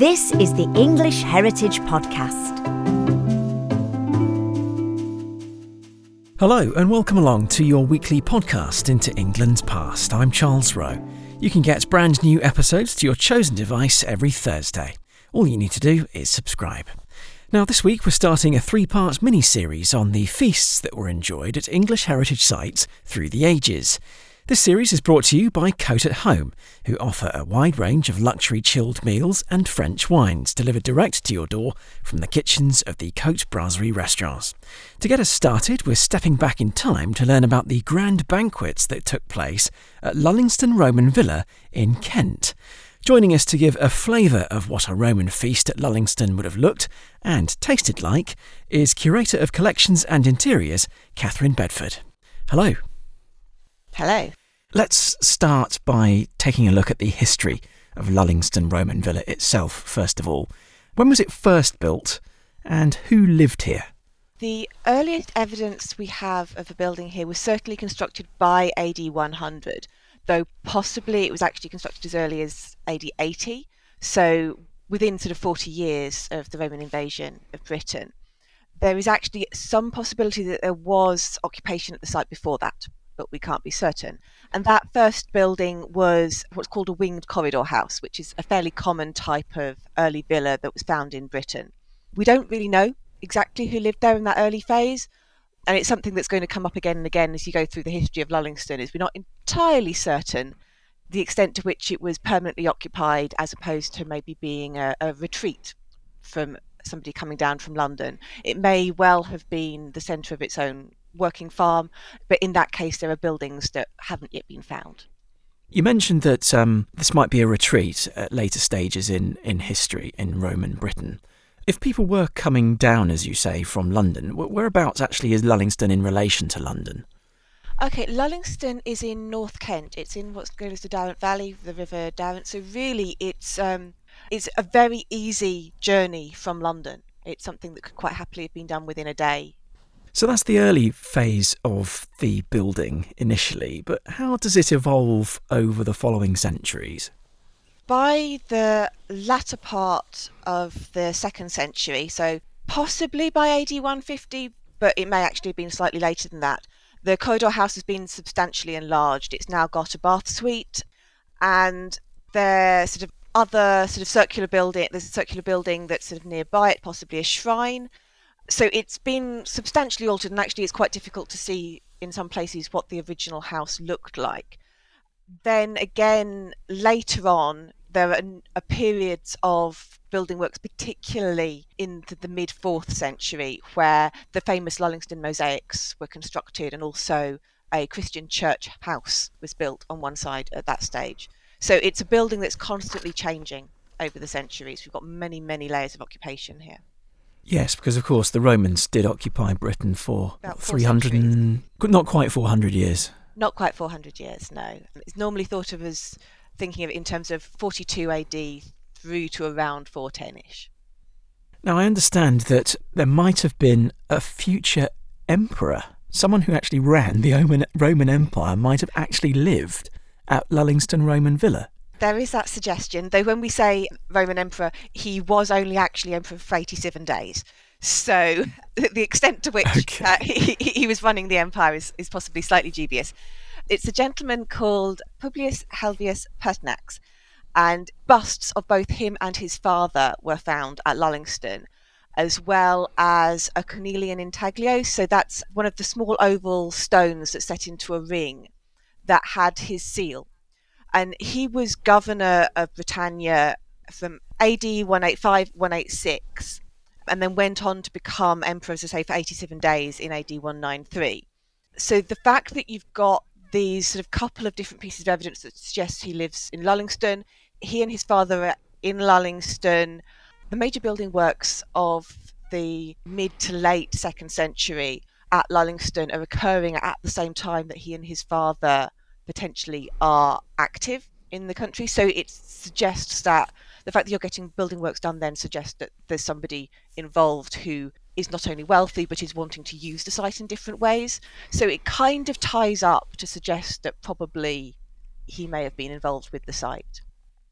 This is the English Heritage Podcast. Hello and welcome along to your weekly podcast into England's past. I'm Charles Rowe. You can get brand new episodes to your chosen device every Thursday. All you need to do is subscribe. Now this week we're starting a 3-part mini-series on the feasts that were enjoyed at English heritage sites through the ages. This series is brought to you by Coat at Home, who offer a wide range of luxury chilled meals and French wines delivered direct to your door from the kitchens of the Coat Brasserie restaurants. To get us started, we're stepping back in time to learn about the grand banquets that took place at Lullingstone Roman Villa in Kent. Joining us to give a flavour of what a Roman feast at Lullingstone would have looked and tasted like is Curator of Collections and Interiors, Catherine Bedford. Hello. Hello. Let's start by taking a look at the history of Lullingstone Roman Villa itself, first of all. When was it first built and who lived here? The earliest evidence we have of a building here was certainly constructed by AD 100, though possibly it was actually constructed as early as AD 80, so within sort of 40 years of the Roman invasion of Britain. There is actually some possibility that there was occupation at the site before that, but we can't be certain. And that first building was what's called a winged corridor house, which is a fairly common type of early villa that was found in Britain. We don't really know exactly who lived there in that early phase, and it's something that's going to come up again and again as you go through the history of Lullingstone, is we're not entirely certain the extent to which it was permanently occupied as opposed to maybe being a retreat from somebody coming down from London. It may well have been the centre of its own working farm, but in that case there are buildings that haven't yet been found. You mentioned that this might be a retreat at later stages in history in Roman Britain. If people were coming down, as you say, from London, whereabouts actually is Lullingstone in relation to London? Okay, Lullingstone is in North Kent. It's in what's known as the Darent Valley, the River Darent. So really it's a very easy journey from London. It's something that could quite happily have been done within a day. So that's the early phase of the building initially, but how does it evolve over the following centuries? By the latter part of the 2nd century, so possibly by AD 150, but it may actually have been slightly later than that, the corridor house has been substantially enlarged. It's now got a bath suite, and there's sort of other sort of circular building. There's a circular building that's sort of nearby it, possibly a shrine. So it's been substantially altered, and actually it's quite difficult to see in some places what the original house looked like. Then again, later on, there are periods of building works, particularly in the mid-4th century, where the famous Lullingstone mosaics were constructed, and also a Christian church house was built on one side at that stage. So it's a building that's constantly changing over the centuries. We've got many, many layers of occupation here. Yes, because of course the Romans did occupy Britain for About 300 not quite 400 years. Not quite 400 years, no. It's normally thought of as thinking of it in terms of 42 AD through to around 410-ish. Now I understand that there might have been a future emperor, someone who actually ran the Roman Empire might have actually lived at Lullingstone Roman Villa. There is that suggestion, though when we say Roman emperor, he was only actually emperor for 87 days. So the extent to which he was running the empire is possibly slightly dubious. It's a gentleman called Publius Helvius Pertinax, and busts of both him and his father were found at Lullingstone, as well as a cornelian intaglio. So that's one of the small oval stones that's set into a ring that had his seal. And he was governor of Britannia from AD 185-186, and then went on to become emperor, as I say, for 87 days in AD 193. So the fact that you've got these sort of couple of different pieces of evidence that suggests he lives in Lullingstone, he and his father are in Lullingstone. The major building works of the mid to late 2nd century at Lullingstone are occurring at the same time that he and his father potentially are active in the country. So it suggests that the fact that you're getting building works done then suggests that there's somebody involved who is not only wealthy but is wanting to use the site in different ways. So it kind of ties up to suggest that probably he may have been involved with the site.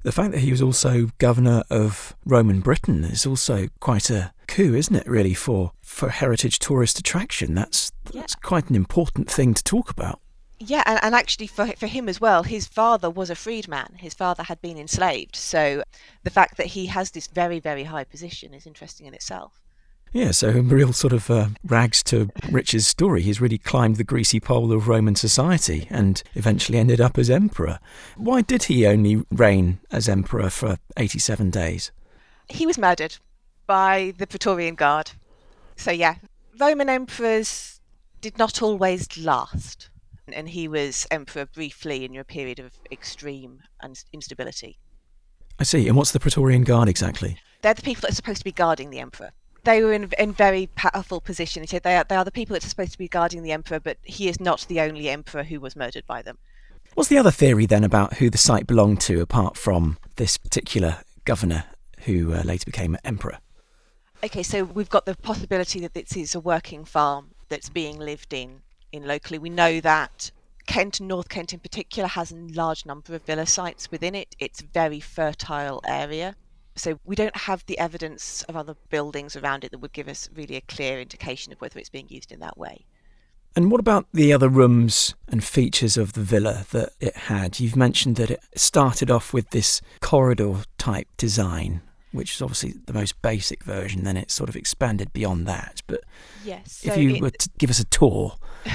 The fact that he was also governor of Roman Britain is also quite a coup, isn't it, really, for heritage tourist attraction? That's quite an important thing to talk about. Yeah, and actually for him as well, his father was a freedman. His father had been enslaved. So the fact that he has this very, very high position is interesting in itself. Yeah, so a real sort of rags to riches story. He's really climbed the greasy pole of Roman society and eventually ended up as emperor. Why did he only reign as emperor for 87 days? He was murdered by the Praetorian Guard. So yeah, Roman emperors did not always last. And he was emperor briefly in a period of extreme instability. I see. And what's the Praetorian Guard exactly? They're the people that are supposed to be guarding the emperor. They were in very powerful position. They are the people that are supposed to be guarding the emperor, but he is not the only emperor who was murdered by them. What's the other theory then about who the site belonged to, apart from this particular governor who later became emperor? Okay, so we've got the possibility that this is a working farm that's being lived in locally. We know that Kent and North Kent in particular has a large number of villa sites within it. It's a very fertile area. So we don't have the evidence of other buildings around it that would give us really a clear indication of whether it's being used in that way. And what about the other rooms and features of the villa that it had? You've mentioned that it started off with this corridor type design, which is obviously the most basic version, then it sort of expanded beyond that. But yes, if you were to give us a tour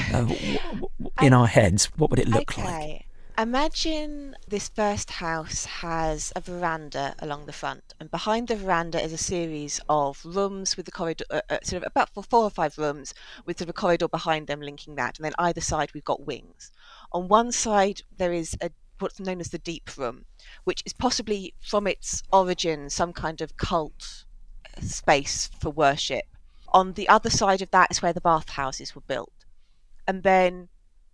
in our heads, what would it look like? Imagine this first house has a veranda along the front, and behind the veranda is a series of rooms with the corridor, sort of about 4 or 5 rooms with sort of a corridor behind them linking that, and then either side we've got wings. On one side there is what's known as the deep room, which is possibly from its origin some kind of cult space for worship. On the other side of that is where the bathhouses were built, and then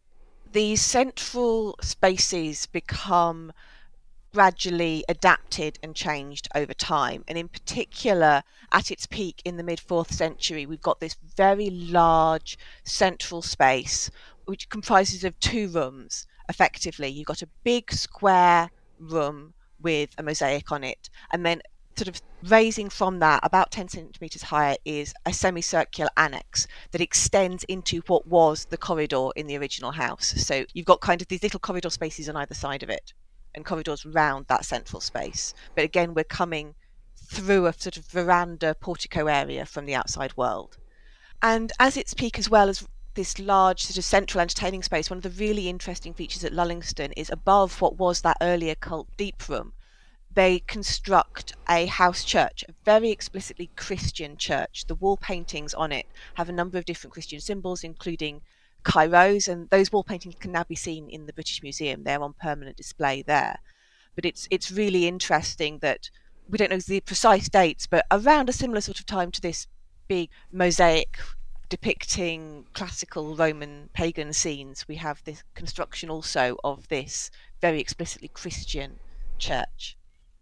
these central spaces become gradually adapted and changed over time. And in particular, at its peak in the mid-4th century, we've got this very large central space, which comprises of 2 rooms, effectively. You've got a big square room with a mosaic on it, and then sort of raising from that about 10 centimetres higher is a semicircular annex that extends into what was the corridor in the original house. So you've got kind of these little corridor spaces on either side of it and corridors around that central space. But again, we're coming through a sort of veranda portico area from the outside world. And as its peak, as well as this large sort of central entertaining space, one of the really interesting features at Lullingston is above what was that earlier cult deep room, they construct a house church, a very explicitly Christian church. The wall paintings on it have a number of different Christian symbols, including Kairos, and those wall paintings can now be seen in the British Museum. They're on permanent display there. But it's really interesting that we don't know the precise dates, but around a similar sort of time to this big mosaic depicting classical Roman pagan scenes, we have this construction also of this very explicitly Christian church.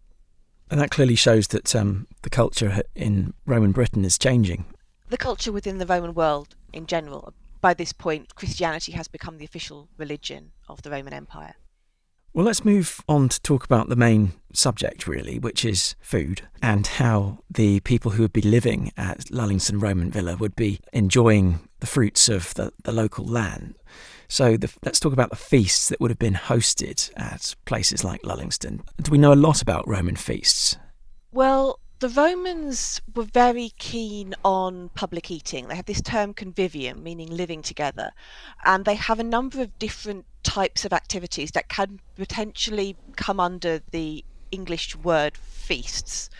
And that clearly shows that the culture in Roman Britain is changing. The culture within the Roman world in general. By this point, Christianity has become the official religion of the Roman Empire. Well, let's move on to talk about the main subject, really, which is food, and how the people who would be living at Lullingston Roman Villa would be enjoying the fruits of the local land. So let's talk about the feasts that would have been hosted at places like Lullingston. Do we know a lot about Roman feasts? Well, the Romans were very keen on public eating. They have this term convivium, meaning living together. And they have a number of different types of activities that can potentially come under the English word feasts.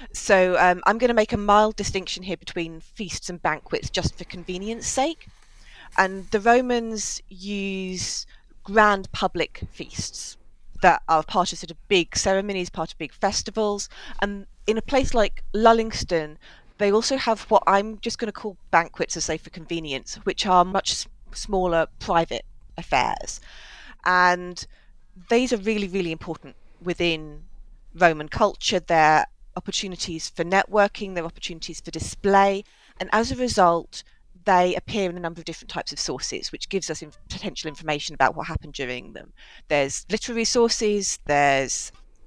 So I'm going to make a mild distinction here between feasts and banquets just for convenience sake. And the Romans use grand public feasts that are part of sort of big ceremonies, part of big festivals. And in a place like Lullingston, they also have what I'm just going to call banquets, as say for convenience, which are much smaller private affairs. And these are really, really important within Roman culture. They're opportunities for networking, they're opportunities for display. And as a result, they appear in a number of different types of sources, which gives us potential information about what happened during them. There's literary sources, there's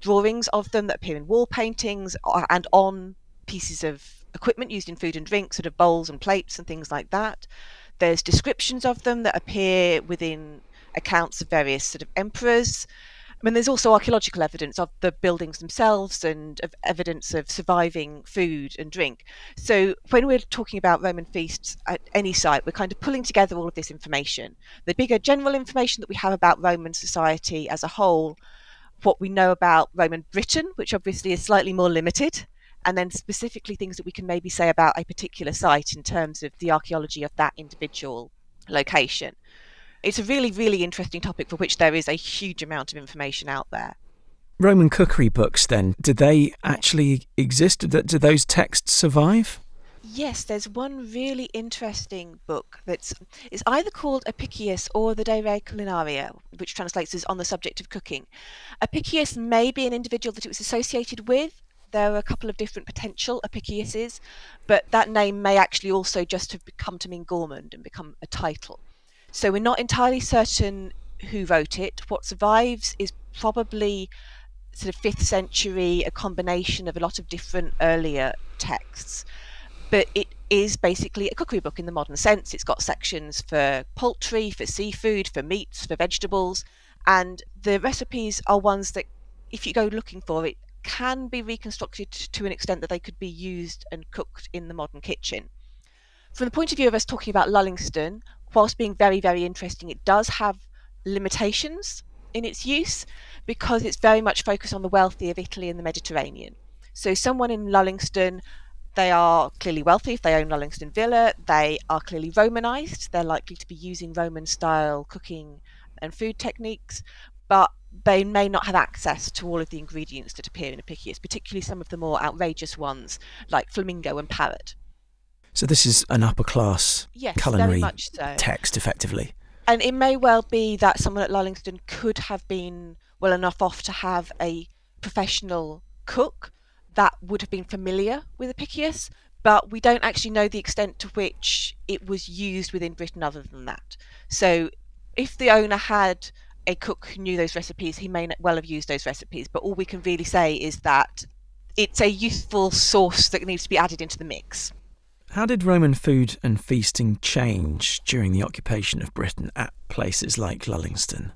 drawings of them that appear in wall paintings and on pieces of equipment used in food and drink, sort of bowls and plates and things like that. There's descriptions of them that appear within accounts of various sort of emperors. I mean, there's also archaeological evidence of the buildings themselves and of evidence of surviving food and drink. So when we're talking about Roman feasts at any site, we're kind of pulling together all of this information. The bigger general information that we have about Roman society as a whole, what we know about Roman Britain, which obviously is slightly more limited, and then specifically things that we can maybe say about a particular site in terms of the archaeology of that individual location. It's a really, really interesting topic for which there is a huge amount of information out there. Roman cookery books, then, did they actually exist? Did those texts survive? Yes, there's one really interesting book it's either called Apicius or the De Re Culinaria, which translates as On the Subject of Cooking. Apicius may be an individual that it was associated with. There are a couple of different potential Apiciuses, but that name may actually also just have come to mean gourmand and become a title. So we're not entirely certain who wrote it. What survives is probably sort of 5th century, a combination of a lot of different earlier texts. But it is basically a cookery book in the modern sense. It's got sections for poultry, for seafood, for meats, for vegetables. And the recipes are ones that, if you go looking for it, can be reconstructed to an extent that they could be used and cooked in the modern kitchen. From the point of view of us talking about Lullingston, whilst being very, very interesting, it does have limitations in its use because it's very much focused on the wealthy of Italy and the Mediterranean. So someone in Lullingston, they are clearly wealthy if they own Lullingston Villa, they are clearly Romanized, they're likely to be using Roman-style cooking and food techniques, but they may not have access to all of the ingredients that appear in Apicius, particularly some of the more outrageous ones like flamingo and parrot. So this is an upper-class culinary text, effectively. And it may well be that someone at Lullingston could have been well enough off to have a professional cook that would have been familiar with Apicius, but we don't actually know the extent to which it was used within Britain other than that. So if the owner had a cook who knew those recipes, he may well have used those recipes, but all we can really say is that it's a useful source that needs to be added into the mix. How did Roman food and feasting change during the occupation of Britain at places like Lullingston?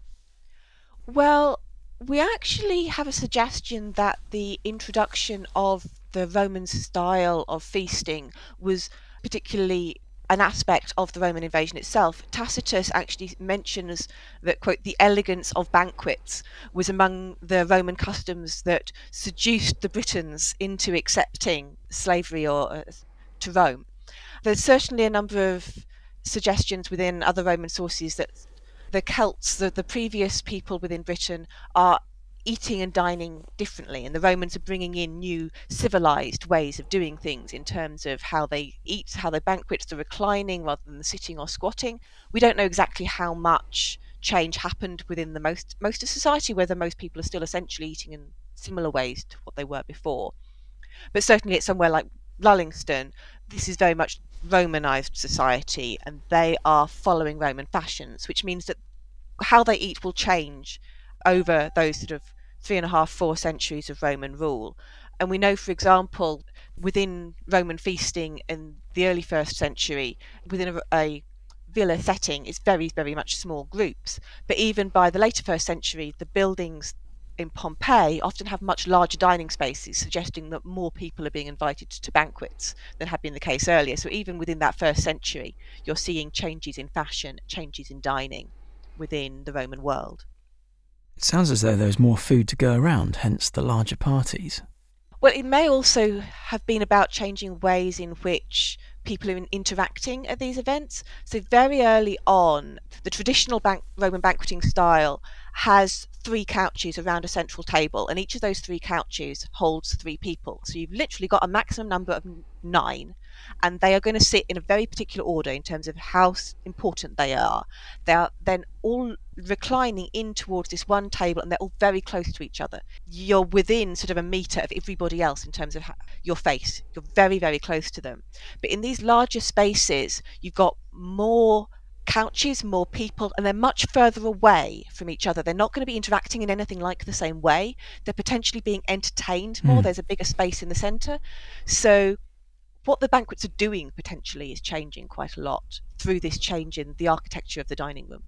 Well, we actually have a suggestion that the introduction of the Roman style of feasting was particularly an aspect of the Roman invasion itself. Tacitus actually mentions that, quote, the elegance of banquets was among the Roman customs that seduced the Britons into accepting slavery or to Rome. There's certainly a number of suggestions within other Roman sources that the Celts, the previous people within Britain, are eating and dining differently, and the Romans are bringing in new civilized ways of doing things in terms of how they eat, how they banquet, the reclining rather than the sitting or squatting. We don't know exactly how much change happened within the most of society, whether most people are still essentially eating in similar ways to what they were before. But certainly at somewhere like Lullingston, this is very much Romanized society, and they are following Roman fashions, which means that how they eat will change over those sort of 3.5-4 centuries of Roman rule. And we know, for example, within Roman feasting in the early 1st century, within a villa setting, it's very, very much small groups. But even by the later 1st century, the buildings in Pompeii often have much larger dining spaces, suggesting that more people are being invited to banquets than had been the case earlier. So even within that 1st century, you're seeing changes in fashion, changes in dining within the Roman world. It sounds as though there's more food to go around, hence the larger parties. Well, it may also have been about changing ways in which people are interacting at these events. So very early on, the traditional Roman banqueting style has 3 couches around a central table, and each of those 3 couches holds 3 people. So you've literally got a maximum number of 9, and they are going to sit in a very particular order in terms of how important they are. They are then all reclining in towards this one table, and they're all very close to each other. You're within sort of a metre of everybody else in terms of your face. You're very, very close to them. But in these larger spaces, you've got more couches, more people, and they're much further away from each other. They're not going to be interacting in anything like the same way. They're potentially being entertained more. There's a bigger space in the centre. So what the banquets are doing potentially is changing quite a lot through this change in the architecture of the dining room.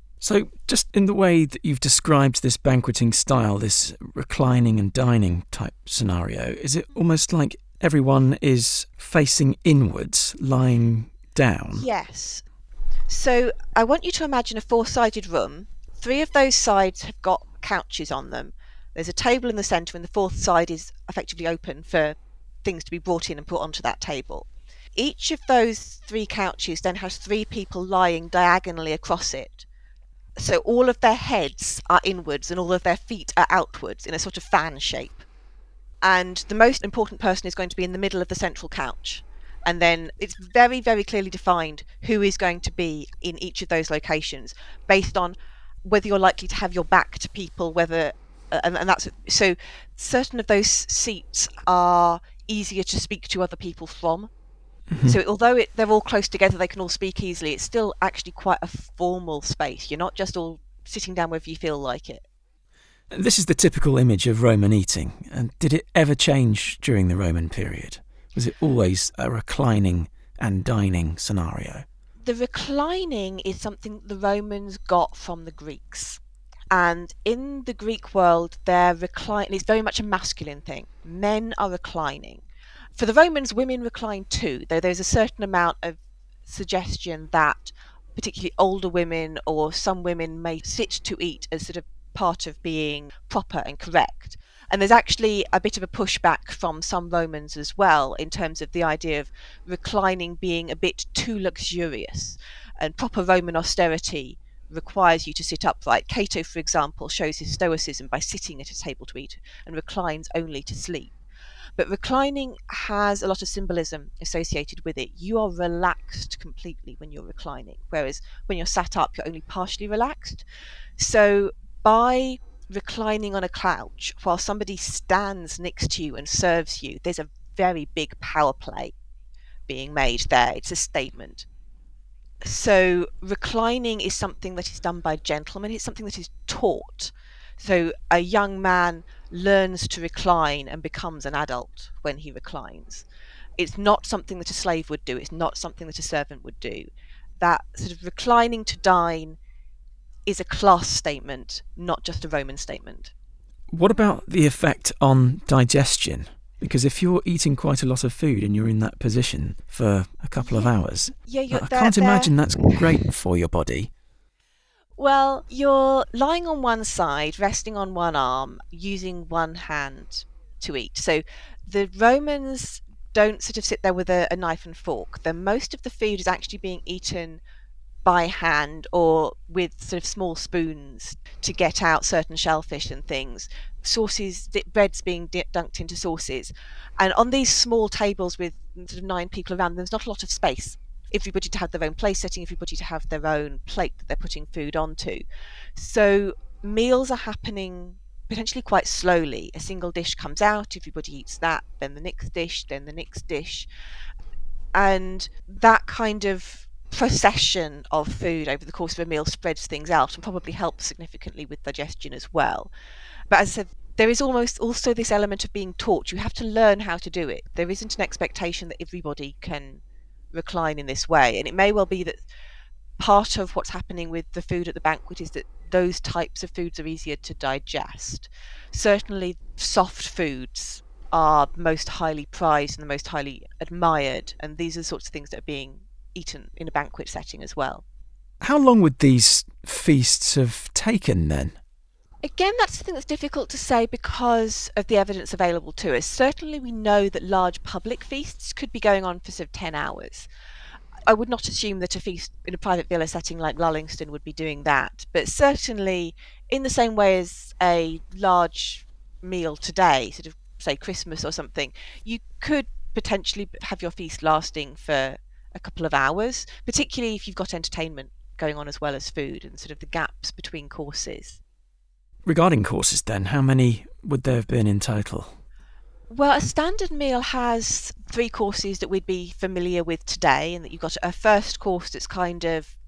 So just in the way that you've described this banqueting style, this reclining and dining type scenario, is it almost like everyone is facing inwards, lying down? Yes. So I want you to imagine a four-sided room. 3 of those sides have got couches on them. There's a table in the centre, and the fourth side is effectively open for things to be brought in and put onto that table. Each of those 3 couches then has 3 people lying diagonally across it. So all of their heads are inwards and all of their feet are outwards in a sort of fan shape. And the most important person is going to be in the middle of the central couch. And then it's very, very clearly defined who is going to be in each of those locations based on whether you're likely to have your back to people, whether, and that's, so certain of those seats are easier to speak to other people from. Mm-hmm. So although they're all close together, they can all speak easily, it's still actually quite a formal space. You're not just all sitting down wherever you feel like it. This is the typical image of Roman eating. And did it ever change during the Roman period? Was it always a reclining and dining scenario? The reclining is something the Romans got from the Greeks. And in the Greek world, reclining is very much a masculine thing. Men are reclining. For the Romans, women recline too, though there's a certain amount of suggestion that particularly older women or some women may sit to eat as sort of part of being proper and correct. And there's actually a bit of a pushback from some Romans as well in terms of the idea of reclining being a bit too luxurious. And proper Roman austerity requires you to sit upright. Cato, for example, shows his stoicism by sitting at a table to eat and reclines only to sleep. But reclining has a lot of symbolism associated with it. You are relaxed completely when you're reclining, whereas when you're sat up, you're only partially relaxed. So by reclining on a couch while somebody stands next to you and serves you, there's a very big power play being made there. It's a statement. So reclining is something that is done by gentlemen. It's something that is taught. So a young man learns to recline and becomes an adult when he reclines. It's not something that a slave would do. It's not something that a servant would do. That sort of reclining to dine is a class statement, not just a Roman statement. What about the effect on digestion? Because if you're eating quite a lot of food and you're in that position for a couple of hours, I can't imagine that's great for your body. Well, you're lying on one side, resting on one arm, using one hand to eat. So the Romans don't sort of sit there with a knife and fork. Most of the food is actually being eaten by hand or with sort of small spoons to get out certain shellfish and things. Sauces, bread's being dunked into sauces. And on these small tables with sort of 9 people around, there's not a lot of space. Everybody to have their own place setting, everybody to have their own plate that they're putting food onto. So meals are happening potentially quite slowly. A single dish comes out, everybody eats that, then the next dish, then the next dish. And that kind of procession of food over the course of a meal spreads things out and probably helps significantly with digestion as well. But as I said, there is almost also this element of being taught. You have to learn how to do it. There isn't an expectation that everybody can recline in this way, and it may well be that part of what's happening with the food at the banquet is that those types of foods are easier to digest. Certainly soft foods are most highly prized and the most highly admired, and these are the sorts of things that are being eaten in a banquet setting as well. How long would these feasts have taken then? Again, that's something that's difficult to say because of the evidence available to us. Certainly we know that large public feasts could be going on for sort of 10 hours. I would not assume that a feast in a private villa setting like Lullingston would be doing that, but certainly in the same way as a large meal today, sort of say Christmas or something, you could potentially have your feast lasting for a couple of hours, particularly if you've got entertainment going on as well as food and sort of the gaps between courses. Regarding courses then, how many would there have been in total? Well, a standard meal has 3 courses that we'd be familiar with today, and that you've got a first course that's kind of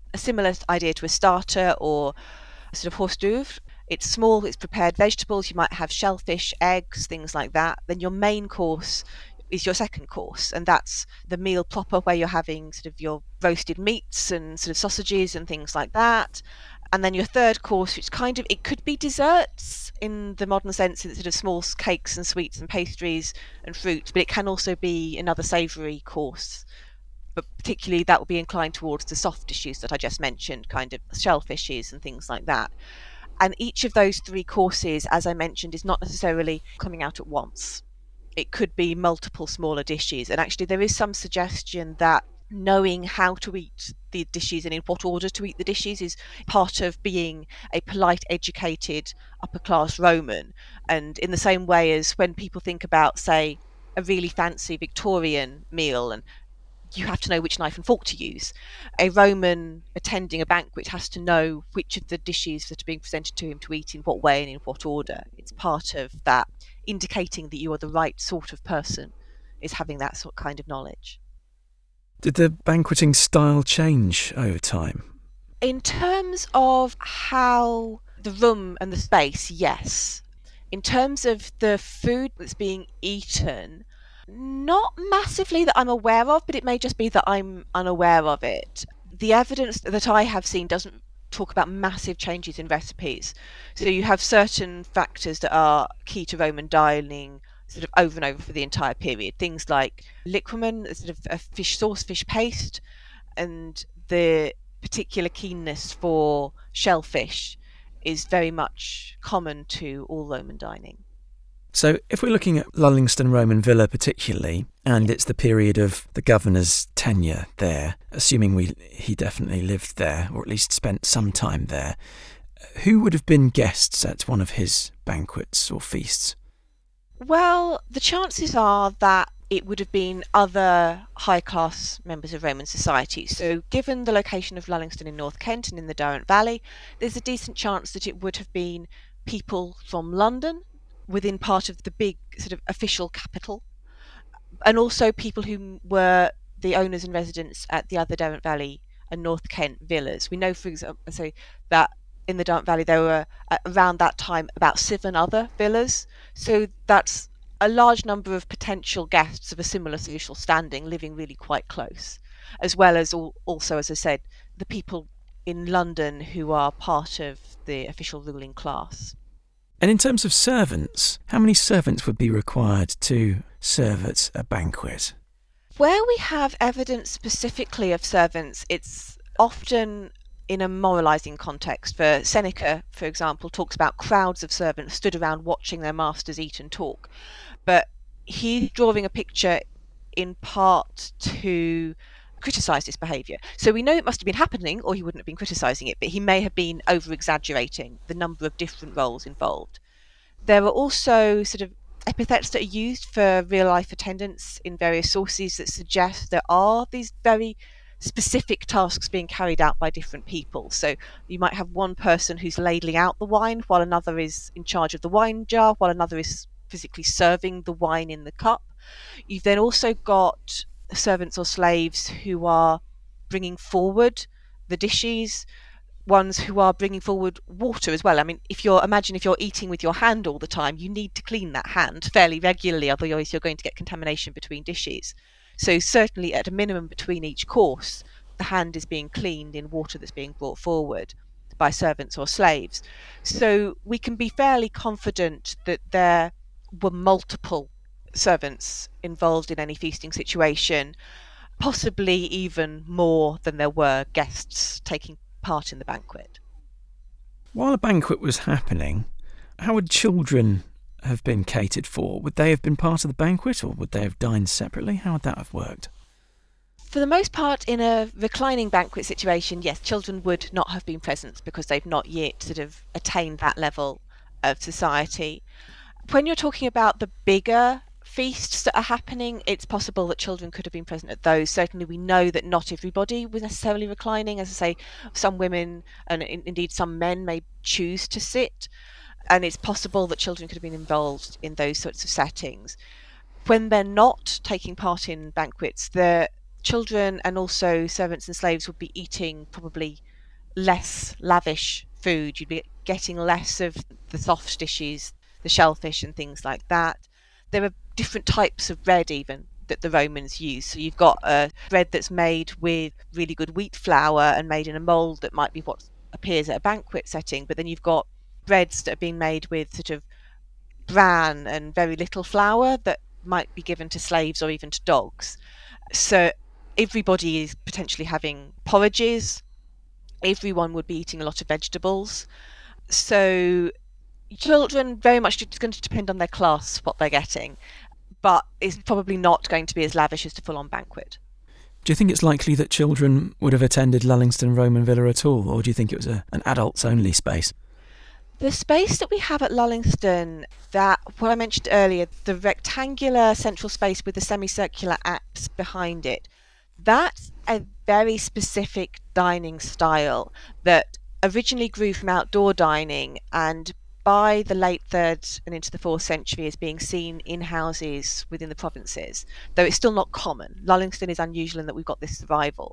a similar idea to a starter or a sort of hors d'oeuvre. It's small, it's prepared vegetables, you might have shellfish, eggs, things like that. Then your main course is your second course, and that's the meal proper where you're having sort of your roasted meats and sort of sausages and things like that. And then your third course, which kind of, it could be desserts in the modern sense, it's sort of small cakes and sweets and pastries and fruit, but it can also be another savoury course. But particularly that will be inclined towards the soft dishes that I just mentioned, kind of shellfishes and things like that. And each of those three courses, as I mentioned, is not necessarily coming out at once. It could be multiple smaller dishes. And actually, there is some suggestion that knowing how to eat the dishes and in what order to eat the dishes is part of being a polite, educated, upper class Roman. And in the same way as when people think about, say, a really fancy Victorian meal and you have to know which knife and fork to use. A Roman attending a banquet has to know which of the dishes that are being presented to him to eat in what way and in what order. It's part of that indicating that you are the right sort of person, is having that sort kind of knowledge. Did the banqueting style change over time? In terms of how the room and the space, yes. In terms of the food that's being eaten, not massively that I'm aware of, but it may just be that I'm unaware of it. The evidence that I have seen doesn't talk about massive changes in recipes. So you have certain factors that are key to Roman dining sort of over and over for the entire period. Things like liquamen, sort of a fish sauce, fish paste, and the particular keenness for shellfish is very much common to all Roman dining. So if we're looking at Lullingstone Roman Villa particularly, and it's the period of the governor's tenure there, assuming he definitely lived there, or at least spent some time there, who would have been guests at one of his banquets or feasts? Well, the chances are that it would have been other high-class members of Roman society. So given the location of Lullingstone in North Kent and in the Derwent Valley, there's a decent chance that it would have been people from London, within part of the big sort of official capital, and also people who were the owners and residents at the other Derwent Valley and North Kent villas. We know, for example, that in the Derwent Valley there were around that time about 7 other villas. So that's a large number of potential guests of a similar social standing living really quite close, as well as also, as I said, the people in London who are part of the official ruling class. And in terms of servants, how many servants would be required to serve at a banquet? Where we have evidence specifically of servants, it's often in a moralising context. For Seneca, for example, talks about crowds of servants stood around watching their masters eat and talk. But he's drawing a picture in part to criticise this behaviour. So we know it must have been happening, or he wouldn't have been criticising it, but he may have been over-exaggerating the number of different roles involved. There are also sort of epithets that are used for real-life attendants in various sources that suggest there are these very specific tasks being carried out by different people. So you might have one person who's ladling out the wine, while another is in charge of the wine jar, while another is physically serving the wine in the cup. You've then also got servants or slaves who are bringing forward the dishes, ones who are bringing forward water as well. I mean, if you're eating with your hand all the time, you need to clean that hand fairly regularly, otherwise you're going to get contamination between dishes. So certainly at a minimum between each course, the hand is being cleaned in water that's being brought forward by servants or slaves. So we can be fairly confident that there were multiple servants involved in any feasting situation, possibly even more than there were guests taking part in the banquet. While a banquet was happening, how would children have been catered for? Would they have been part of the banquet, or would they have dined separately? How would that have worked? For the most part, in a reclining banquet situation, yes, children would not have been present because they've not yet sort of attained that level of society. When you're talking about the bigger feasts that are happening, it's possible that children could have been present at those. Certainly we know that not everybody was necessarily reclining. As I say, some women and indeed some men may choose to sit, and it's possible that children could have been involved in those sorts of settings. When they're not taking part in banquets, the children and also servants and slaves would be eating probably less lavish food. You'd be getting less of the soft dishes, the shellfish and things like that. There are different types of bread even that the Romans use. So you've got a bread that's made with really good wheat flour and made in a mould that might be what appears at a banquet setting, but then you've got breads that are being made with sort of bran and very little flour that might be given to slaves or even to dogs. So everybody is potentially having porridges. Everyone would be eating a lot of vegetables. So children, very much it's going to depend on their class what they're getting, but it's probably not going to be as lavish as a full-on banquet. Do you think it's likely that children would have attended Lullingstone Roman Villa at all, or do you think it was an adults-only space? The space that we have at Lullingstone, that what I mentioned earlier, the rectangular central space with the semicircular apse behind it, that's a very specific dining style that originally grew from outdoor dining, and by the late 3rd and into the 4th century is being seen in houses within the provinces, though it's still not common. Lullingstone is unusual in that we've got this survival.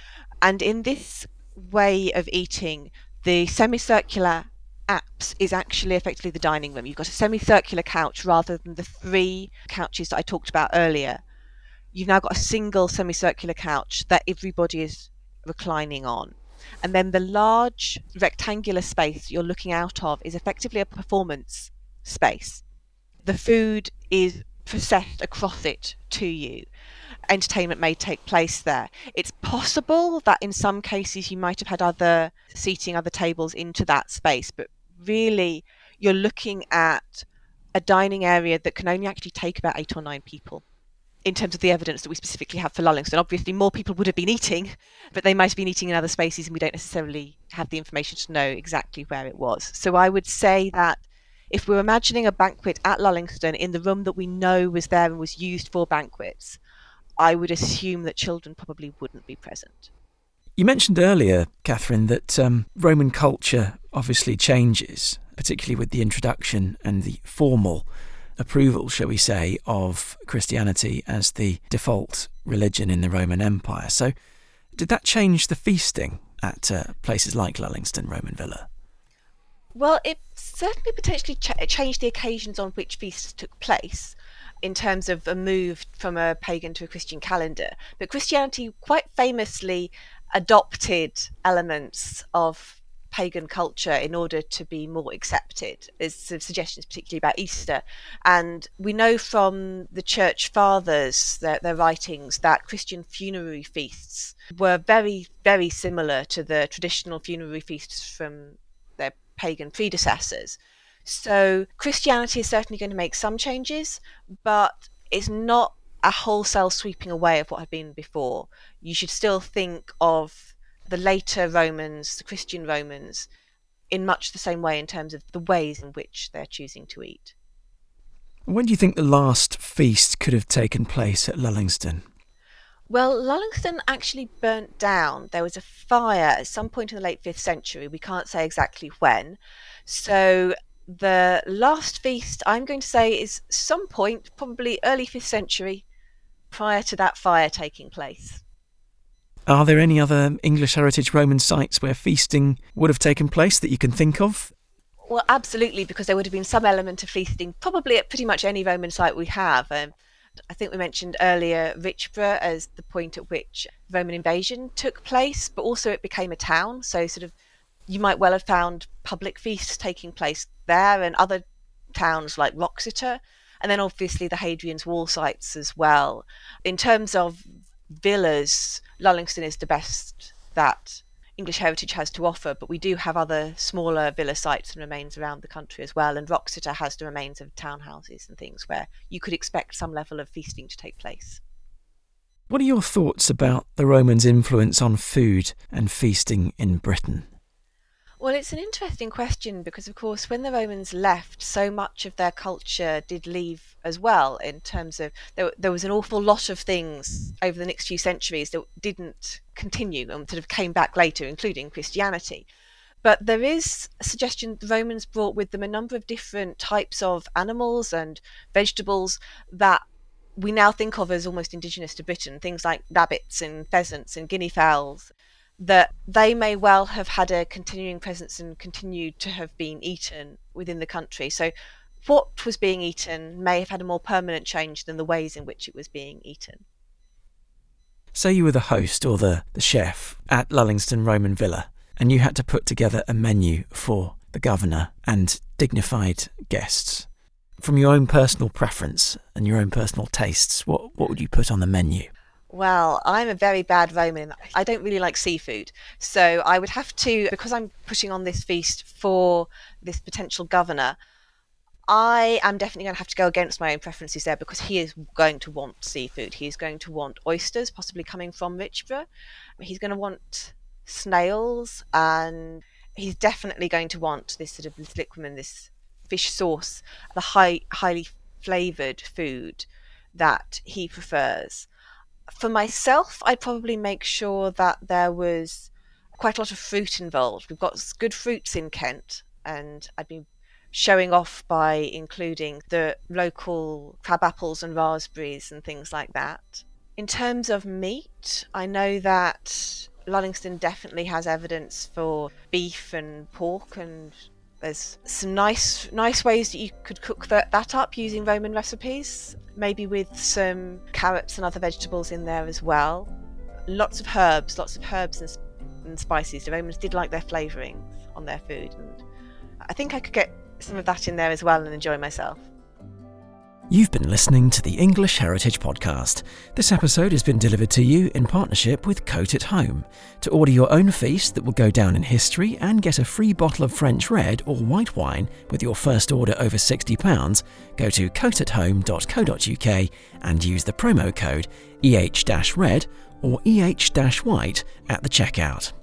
And in this way of eating, the semicircular apse is actually effectively the dining room. You've got a semicircular couch rather than the 3 couches that I talked about earlier. You've now got a single semicircular couch that everybody is reclining on. And then the large rectangular space you're looking out of is effectively a performance space. The food is processed across it to you. Entertainment may take place there. It's possible that in some cases you might have had other seating, other tables into that space, but really you're looking at a dining area that can only actually take about 8 or 9 people in terms of the evidence that we specifically have for Lullingstone. Obviously more people would have been eating, but they might have been eating in other spaces and we don't necessarily have the information to know exactly where it was. So I would say that if we're imagining a banquet at Lullingstone in the room that we know was there and was used for banquets, I would assume that children probably wouldn't be present. You mentioned earlier, Catherine, that Roman culture obviously changes, particularly with the introduction and the formal approval, shall we say, of Christianity as the default religion in the Roman Empire. So did that change the feasting at places like Lullingstone Roman Villa? Well, it certainly potentially changed the occasions on which feasts took place in terms of a move from a pagan to a Christian calendar. But Christianity quite famously adopted elements of pagan culture in order to be more accepted. There's some suggestions particularly about Easter, and we know from the church fathers, their writings, that Christian funerary feasts were very, very similar to the traditional funerary feasts from their pagan predecessors. So Christianity is certainly going to make some changes, but it's not a wholesale sweeping away of what had been before. You should still think of the later Romans, the Christian Romans, in much the same way in terms of the ways in which they're choosing to eat. When do you think the last feast could have taken place at Lullingstone? Well, Lullingstone actually burnt down. There was a fire at some point in the late 5th century. We can't say exactly when. So the last feast, I'm going to say, is some point, probably early 5th century, prior to that fire taking place. Are there any other English heritage Roman sites where feasting would have taken place that you can think of? Well, absolutely, because there would have been some element of feasting, probably at pretty much any Roman site we have. I think we mentioned earlier Richborough as the point at which Roman invasion took place, but also it became a town. So sort of you might well have found public feasts taking place there, and other towns like Wroxeter, and then obviously the Hadrian's Wall sites as well. In terms of villas, Lullingstone is the best that English heritage has to offer, but we do have other smaller villa sites and remains around the country as well, and Wroxeter has the remains of townhouses and things where you could expect some level of feasting to take place. What are your thoughts about the Romans' influence on food and feasting in Britain? Well, it's an interesting question because, of course, when the Romans left, so much of their culture did leave as well, in terms of there was an awful lot of things over the next few centuries that didn't continue and sort of came back later, including Christianity. But there is a suggestion the Romans brought with them a number of different types of animals and vegetables that we now think of as almost indigenous to Britain, things like rabbits and pheasants and guinea fowls, that they may well have had a continuing presence and continued to have been eaten within the country. So what was being eaten may have had a more permanent change than the ways in which it was being eaten. Say you were the host or the chef at Lullingston Roman Villa, and you had to put together a menu for the governor and dignified guests. From your own personal preference and your own personal tastes, what would you put on the menu? Well, I'm a very bad Roman. I don't really like seafood. So I would have to, because I'm putting on this feast for this potential governor, I am definitely going to have to go against my own preferences there, because he is going to want seafood. He's going to want oysters, possibly coming from Richborough. He's going to want snails, and he's definitely going to want this sort of liquamen, this fish sauce, the highly flavoured food that he prefers. For myself, I'd probably make sure that there was quite a lot of fruit involved. We've got good fruits in Kent, and I'd be showing off by including the local crab apples and raspberries and things like that. In terms of meat, I know that Lullingston definitely has evidence for beef and pork, and there's some nice ways that you could cook that up using Roman recipes, maybe with some carrots and other vegetables in there as well. Lots of herbs and spices. The Romans did like their flavourings on their food, and I think I could get some of that in there as well and enjoy myself. You've been listening to the English Heritage Podcast. This episode has been delivered to you in partnership with Coat at Home. To order your own feast that will go down in history and get a free bottle of French red or white wine with your first order over £60, go to coatathome.co.uk and use the promo code EH-red or EH-white at the checkout.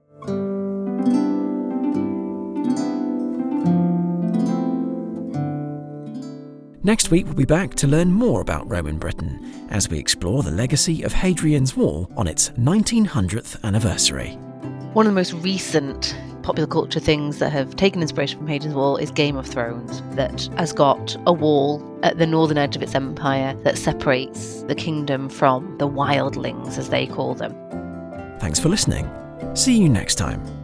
Next week we'll be back to learn more about Roman Britain as we explore the legacy of Hadrian's Wall on its 1900th anniversary. One of the most recent popular culture things that have taken inspiration from Hadrian's Wall is Game of Thrones, that has got a wall at the northern edge of its empire that separates the kingdom from the wildlings, as they call them. Thanks for listening. See you next time.